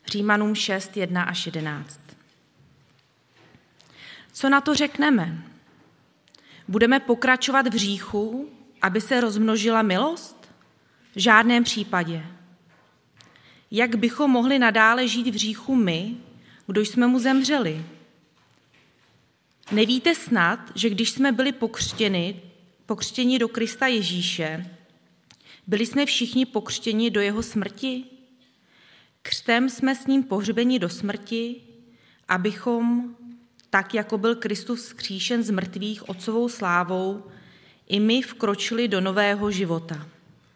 Římanům 6, 1 až 11. Co na to řekneme? Budeme pokračovat v hříchu, aby se rozmnožila milost? V žádném případě. Jak bychom mohli nadále žít v hříchu my, kdo jsme mu zemřeli? Nevíte snad, že když jsme byli pokřtěni do Krista Ježíše, byli jsme všichni pokřtěni do jeho smrti? Křtem jsme s ním pohřbeni do smrti, abychom, tak jako byl Kristus vzkříšen z mrtvých otcovou slávou, i my vkročili do nového života.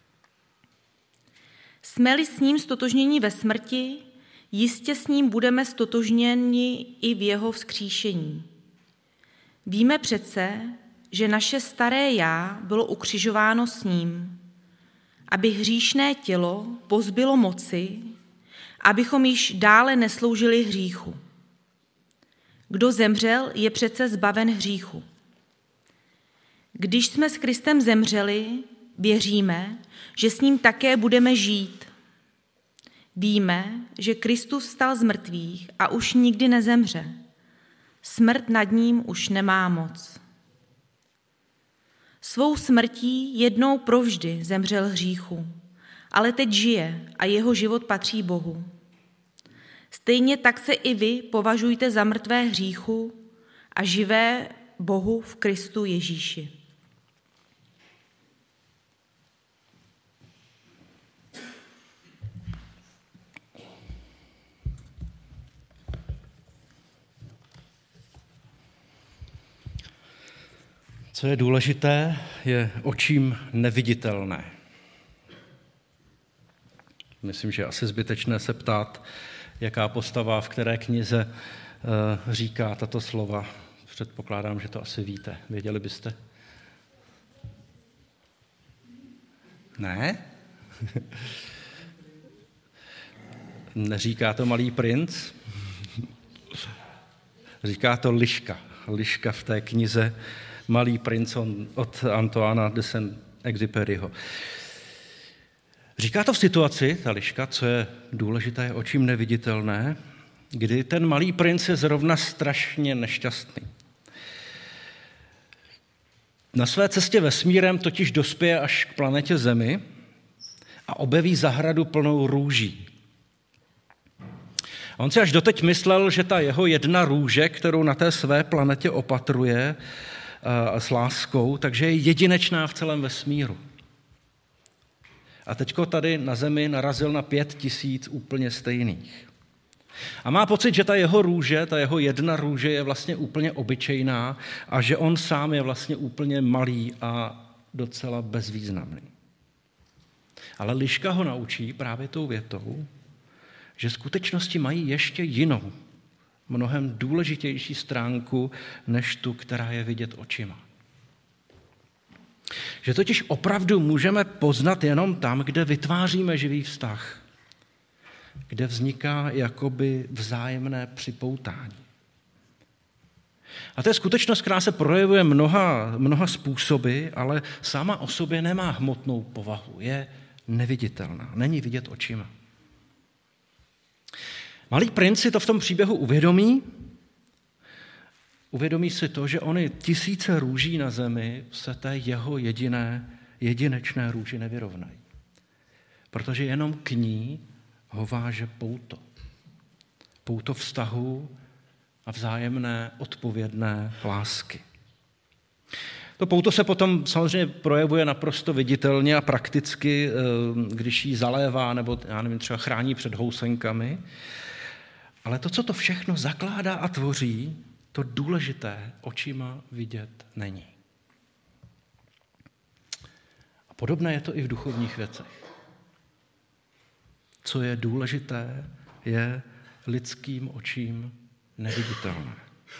Jsme-li s ním stotožněni ve smrti, jistě s ním budeme stotožněni i v jeho vzkříšení. Víme přece, že naše staré já bylo ukřižováno s ním, aby hříšné tělo pozbylo moci, abychom již dále nesloužili hříchu. Kdo zemřel, je přece zbaven hříchu. Když jsme s Kristem zemřeli, věříme, že s ním také budeme žít. Víme, že Kristus vstal z mrtvých a už nikdy nezemře. Smrt nad ním už nemá moc. Svou smrtí jednou provždy zemřel hříchu, ale teď žije a jeho život patří Bohu. Stejně tak se i vy považujte za mrtvé hříchu a živé Bohu v Kristu Ježíši. Co je důležité, je očím neviditelné. Myslím, že je asi zbytečné se ptát, jaká postava v které knize říká tato slova. Předpokládám, že to asi víte. Věděli byste? Ne? Neříká to Malý princ? Říká to Liška. Liška v té knize Malý princ od Antoana de Saint-Exupéryho. Říká to v situaci, ta Liška, co je důležité, je očím neviditelné, kdy ten malý princ je zrovna strašně nešťastný. Na své cestě vesmírem totiž dospěje až k planetě Zemi a objeví zahradu plnou růží. A on si až doteď myslel, že ta jeho jedna růže, kterou na té své planetě opatruje s láskou, takže je jedinečná v celém vesmíru. A teďko tady na Zemi narazil na 5000 úplně stejných. A má pocit, že ta jeho růže, ta jeho jedna růže je vlastně úplně obyčejná a že on sám je vlastně úplně malý a docela bezvýznamný. Ale Liška ho naučí právě tou větou, že skutečnosti mají ještě jinou, mnohem důležitější stránku, než tu, která je vidět očima. Že totiž opravdu můžeme poznat jenom tam, kde vytváříme živý vztah, kde vzniká jakoby vzájemné připoutání. A to je skutečnost, která se projevuje mnoha způsoby, ale sama o sobě nemá hmotnou povahu, je neviditelná, není vidět očima. Malý princ si to v tom příběhu uvědomí si to, že ony tisíce růží na Zemi se té jeho jedinečné růži nevyrovnají. Protože jenom k ní ho váže pouto. Pouto vztahu a vzájemné odpovědné lásky. To pouto se potom samozřejmě projevuje naprosto viditelně a prakticky, když ji zalévá nebo třeba chrání před housenkami. Ale to, co to všechno zakládá a tvoří, to důležité očima vidět není. A podobné je to i v duchovních věcech. Co je důležité, je lidským očím neviditelné.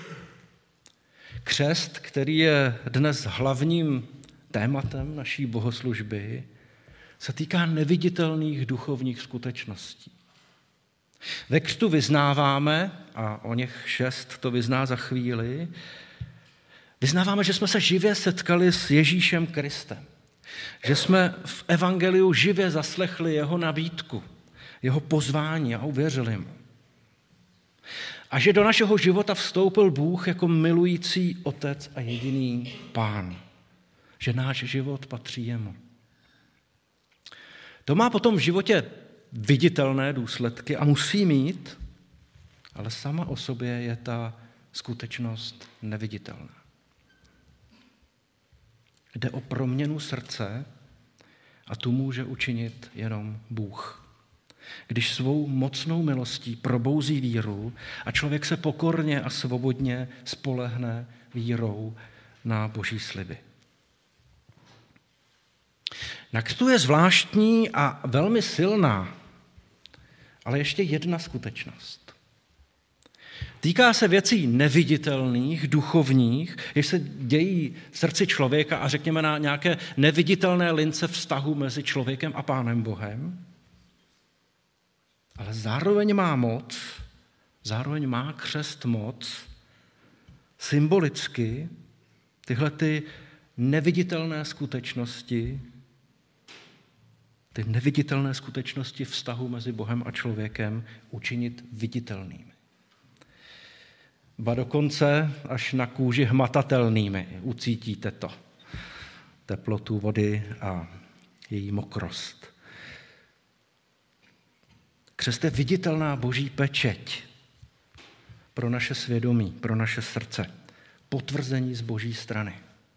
Křest, který je dnes hlavním tématem naší bohoslužby, se týká neviditelných duchovních skutečností. Ve křtu vyznáváme, a o něch 6 to vyzná za chvíli, vyznáváme, že jsme se živě setkali s Ježíšem Kristem. Že jsme v evangeliu živě zaslechli jeho nabídku, jeho pozvání a uvěřili mu. A že do našeho života vstoupil Bůh jako milující Otec a jediný Pán. Že náš život patří jemu. To má potom v životě viditelné důsledky a musí mít, ale sama o sobě je ta skutečnost neviditelná. Jde o proměnu srdce a tu může učinit jenom Bůh. Když svou mocnou milostí probouzí víru a člověk se pokorně a svobodně spolehne vírou na Boží sliby. Na křtu je zvláštní a velmi silná, ale ještě jedna skutečnost. Týká se věcí neviditelných, duchovních, jež se dějí v srdci člověka a řekněme na nějaké neviditelné lince vztahu mezi člověkem a Pánem Bohem, ale zároveň má moc, zároveň má křest moc, symbolicky tyhle ty neviditelné skutečnosti, ty neviditelné skutečnosti vztahu mezi Bohem a člověkem učinit viditelnými. Ba dokonce až na kůži hmatatelnými. Ucítíte to. Teplotu vody a její mokrost. Křest je viditelná Boží pečeť pro naše svědomí, pro naše srdce. Potvrzení z Boží strany.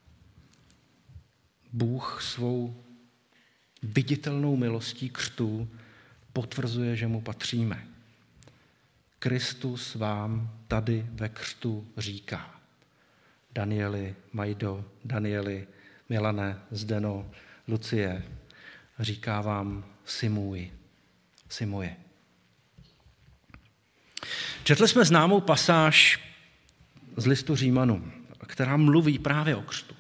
Bůh svou viditelnou milostí křtu potvrzuje, že mu patříme. Kristus vám tady ve křtu říká. Danieli, Majdo, Danieli, Milane, Zdeno, Lucie, říká vám jsi můj, jsi moje. Četli jsme známou pasáž z listu Římanům, která mluví právě o křtu.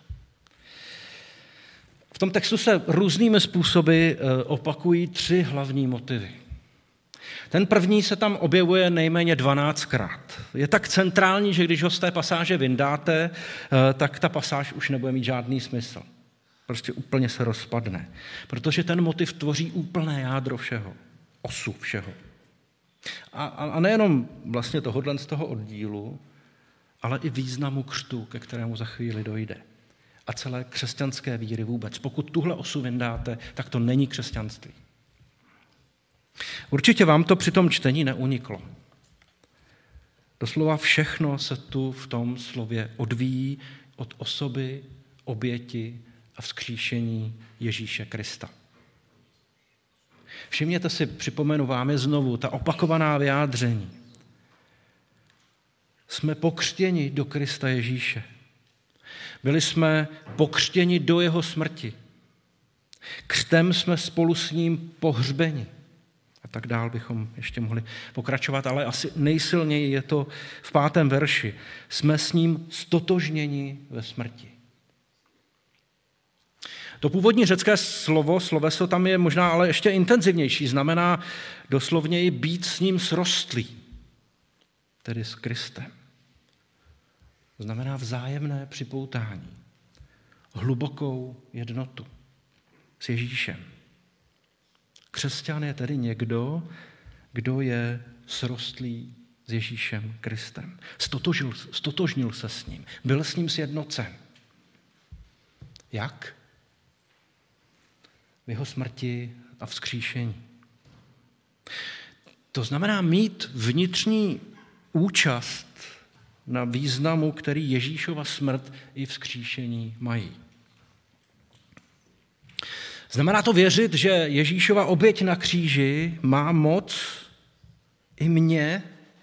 V tom textu se různými způsoby opakují 3 hlavní motivy. Ten první se tam objevuje nejméně 12krát. Je tak centrální, že když ho z té pasáže vyndáte, tak ta pasáž už nebude mít žádný smysl. Prostě úplně se rozpadne. Protože ten motiv tvoří úplné jádro všeho, osu všeho. A nejenom vlastně tohodle z toho oddílu, ale i významu křtu, ke kterému za chvíli dojde. A celé křesťanské víry vůbec. Pokud tuhle osu vyndáte, tak to není křesťanství. Určitě vám to při tom čtení neuniklo. Doslova všechno se tu v tom slově odvíjí od osoby, oběti a vzkříšení Ježíše Krista. Všimněte si, připomenu vám je znovu, ta opakovaná vyjádření. Jsme pokřtěni do Krista Ježíše. Byli jsme pokřtěni do jeho smrti. Křtem jsme spolu s ním pohřbeni. A tak dál bychom ještě mohli pokračovat, ale asi nejsilněji je to v 5. verši. Jsme s ním stotožněni ve smrti. To původní řecké sloveso tam je možná ale ještě intenzivnější. Znamená doslovněji být s ním srostlý, tedy s Kristem. Znamená vzájemné připoutání, hlubokou jednotu s Ježíšem. Křesťan je tedy někdo, kdo je srostlý s Ježíšem Kristem. Stotožnil se s ním, byl s ním sjednocen. Jak? V jeho smrti a vzkříšení. To znamená mít vnitřní účast na významu, který Ježíšova smrt i vzkříšení mají. Znamená to věřit, že Ježíšova oběť na kříži má moc i mě,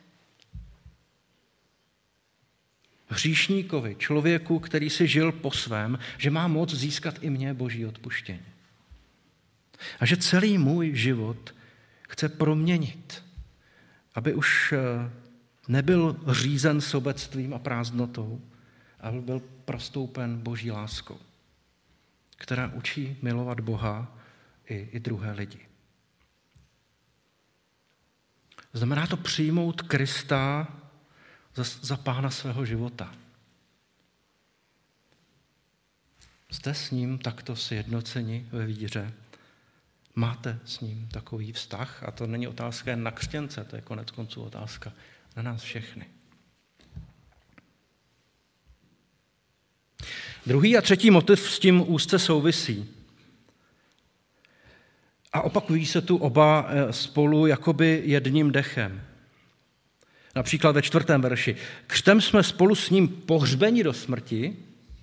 hříšníkovi, člověku, který si žil po svém, že má moc získat i mě Boží odpuštění. A že celý můj život chce proměnit, aby už nebyl řízen sobectvím a prázdnotou, ale byl prostoupen Boží láskou, která učí milovat Boha i druhé lidi. Znamená to přijmout Krista za pána svého života. Jste s ním takto sjednoceni ve víře? Máte s ním takový vztah? A to není otázka jen na křtěnce, to je konec konců otázka Na nás všechny. Druhý a třetí motiv s tím úzce souvisí. A opakují se tu oba spolu jakoby jedním dechem. Například ve 4. verši. Křtem jsme spolu s ním pohřbeni do smrti,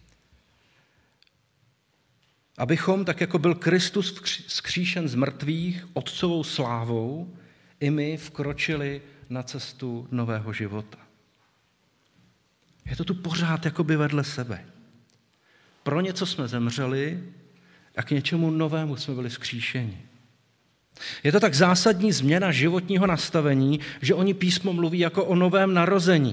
abychom, tak jako byl Kristus vzkříšen z mrtvých otcovou slávou, i my vkročili na cestu nového života. Je to tu pořád jakoby vedle sebe. Pro něco jsme zemřeli a k něčemu novému jsme byli vzkříšeni. Je to tak zásadní změna životního nastavení, že oni písmo mluví jako o novém narození.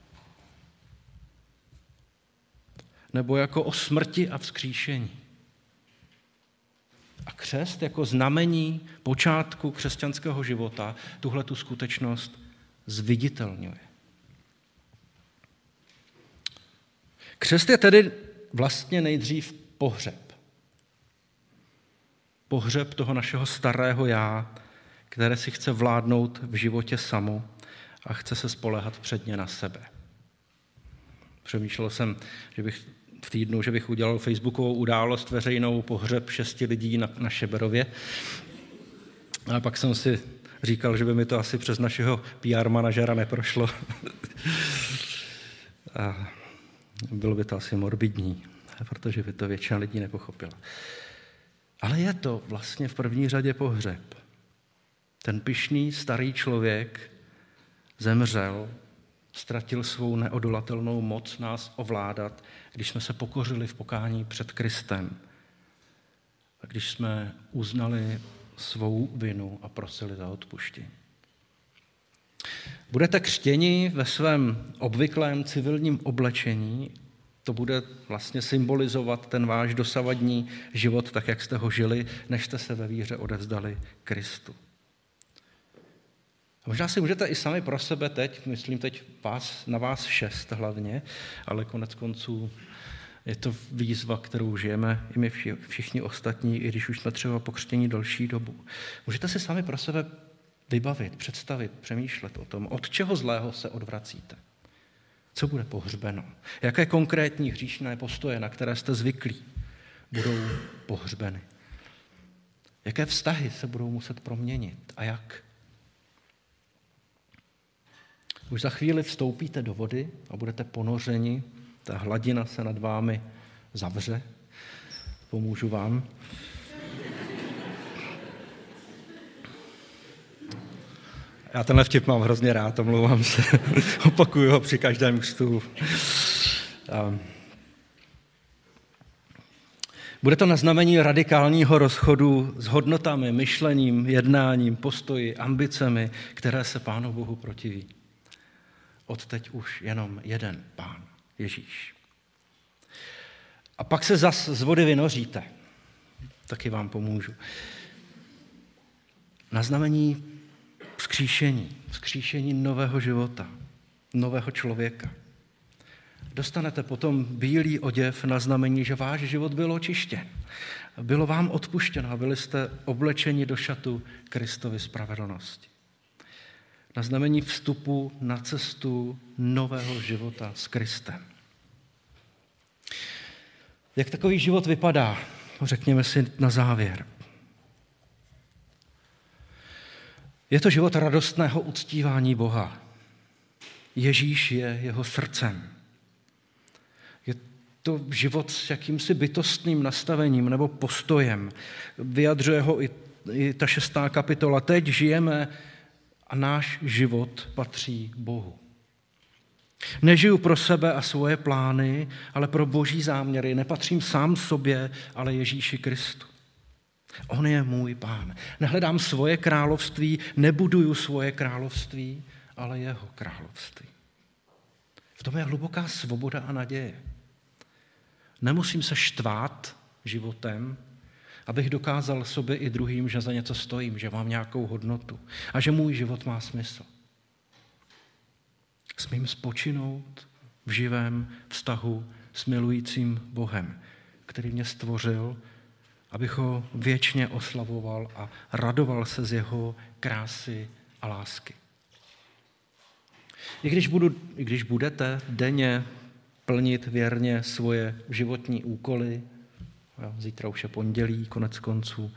Nebo jako o smrti a vzkříšení. A křest jako znamení počátku křesťanského života tuhle tu skutečnost zviditelňuje. Křest je tedy vlastně nejdřív pohřeb. Pohřeb toho našeho starého já, které si chce vládnout v životě samo a chce se spoléhat předně na sebe. Přemýšlel jsem, že bych v týdnu, že bych udělal facebookovou událost veřejnou pohřeb 6 lidí na Šeberově. A pak jsem si říkal, že by mi to asi přes našeho PR manažera neprošlo. A bylo by to asi morbidní, protože by to většina lidí nepochopila. Ale je to vlastně v první řadě pohřeb. Ten pyšný starý člověk zemřel, ztratil svou neodolatelnou moc nás ovládat, když jsme se pokořili v pokání před Kristem a když jsme uznali svou vinu a prosili za odpuštění. Budete křtěni ve svém obvyklém civilním oblečení, to bude vlastně symbolizovat ten váš dosavadní život, tak jak jste ho žili, než jste se ve víře odevzdali Kristu. A možná si můžete i sami pro sebe teď, myslím teď na vás 6 hlavně, ale konec konců je to výzva, kterou žijeme i my všichni ostatní, i když už jsme třeba pokřtění delší dobu. Můžete si sami pro sebe vybavit, představit, přemýšlet o tom, od čeho zlého se odvracíte. Co bude pohřbeno? Jaké konkrétní hříšné postoje, na které jste zvyklí, budou pohřbeny? Jaké vztahy se budou muset proměnit a jak? Už za chvíli vstoupíte do vody a budete ponořeni, ta hladina se nad vámi zavře. Pomůžu vám. Já tenhle vtip mám hrozně rád, omlouvám se. Opakuju ho při každém křtu. Bude to na znamení radikálního rozchodu s hodnotami, myšlením, jednáním, postoji, ambicemi, které se Pánu Bohu protiví. Odteď už jenom jeden Pán, Ježíš. A pak se zas z vody vynoříte. Taky vám pomůžu. Na znamení vzkříšení nového života, nového člověka. Dostanete potom bílý oděv na znamení, že váš život byl očištěn. Bylo vám odpuštěno a byli jste oblečeni do šatu Kristovy spravedlnosti. Na znamení vstupu na cestu nového života s Kristem. Jak takový život vypadá? Řekněme si na závěr. Je to život radostného uctívání Boha. Ježíš je jeho srdcem. Je to život s jakýmsi bytostným nastavením nebo postojem. Vyjadřuje ho i ta 6. kapitola. Teď žijeme a náš život patří Bohu. Nežiju pro sebe a svoje plány, ale pro Boží záměry. Nepatřím sám sobě, ale Ježíši Kristu. On je můj Pán. Nehledám svoje království, nebuduju svoje království, ale jeho království. V tom je hluboká svoboda a naděje. Nemusím se štvát životem, abych dokázal sobě i druhým, že za něco stojím, že mám nějakou hodnotu a že můj život má smysl. Smím spočinout v živém vztahu s milujícím Bohem, který mě stvořil, abych ho věčně oslavoval a radoval se z jeho krásy a lásky. I když budete denně plnit věrně svoje životní úkoly, zítra už je pondělí, konec konců,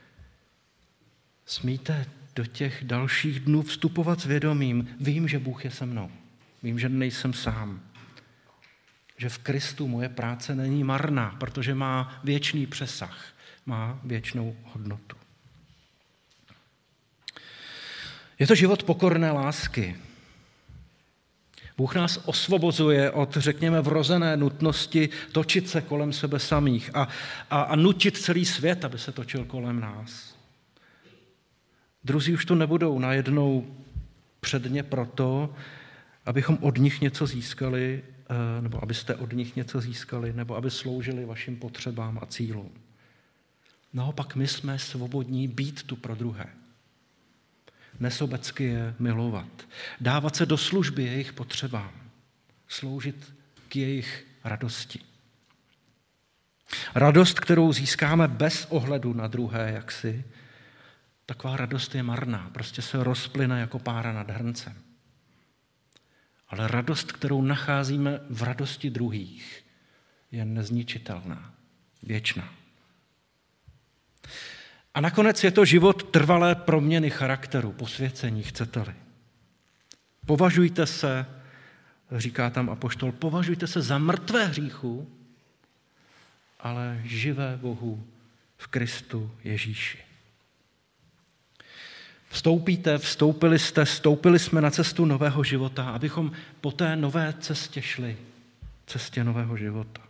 smíte do těch dalších dnů vstupovat s vědomím. Vím, že Bůh je se mnou. Vím, že nejsem sám. Že v Kristu moje práce není marná, protože má věčný přesah, má věčnou hodnotu. Je to život pokorné lásky. Bůh nás osvobozuje od, řekněme, vrozené nutnosti točit se kolem sebe samých a nutit celý svět, aby se točil kolem nás. Druzí už tu nebudou najednou předně proto, abychom od nich něco získali, nebo abyste od nich něco získali, nebo aby sloužili vašim potřebám a cílům. Naopak my jsme svobodní být tu pro druhé. Nesobecky je milovat. Dávat se do služby jejich potřebám. Sloužit k jejich radosti. Radost, kterou získáme bez ohledu na druhé jaksi, taková radost je marná, prostě se rozplyne jako pára nad hrncem. Ale radost, kterou nacházíme v radosti druhých, je nezničitelná, věčná. A nakonec je to život trvalé proměny charakteru, posvěcení, chcete-li. Považujte se, říká tam apoštol, považujte se za mrtvé hříchu, ale živé Bohu v Kristu Ježíši. Vstoupili jsme na cestu nového života, abychom po té nové cestě šli, cestě nového života.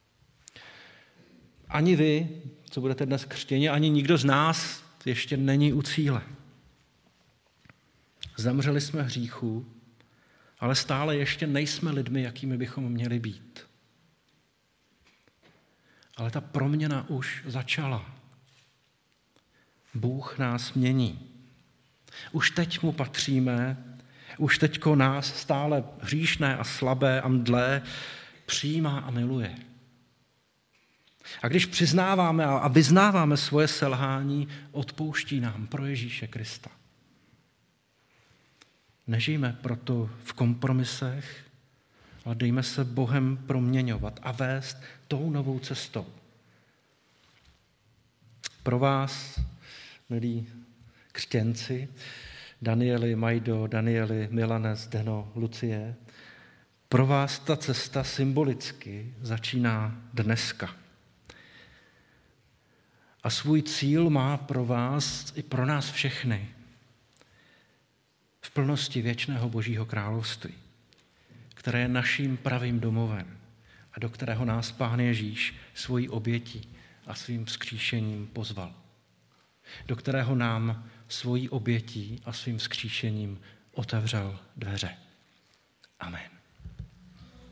Ani vy, co budete dnes křtěni, ani nikdo z nás ještě není u cíle. Zemřeli jsme hříchu, ale stále ještě nejsme lidmi, jakými bychom měli být. Ale ta proměna už začala. Bůh nás mění. Už teď mu patříme, už teďko nás stále hříšné a slabé a mdlé přijímá a miluje. A když přiznáváme a vyznáváme svoje selhání, odpouští nám pro Ježíše Krista. Nežijme proto v kompromisech, ale dejme se Bohem proměňovat a vést tou novou cestou. Pro vás, milí křtěnci, Danieli, Majdo, Danieli, Milane, Zdeno, Lucie, pro vás ta cesta symbolicky začíná dneska. A svůj cíl má pro vás i pro nás všechny v plnosti věčného Božího království, které je naším pravým domovem a do kterého nás Pán Ježíš svojí obětí a svým vzkříšením pozval. Do kterého nám svojí obětí a svým vzkříšením otevřel dveře. Amen.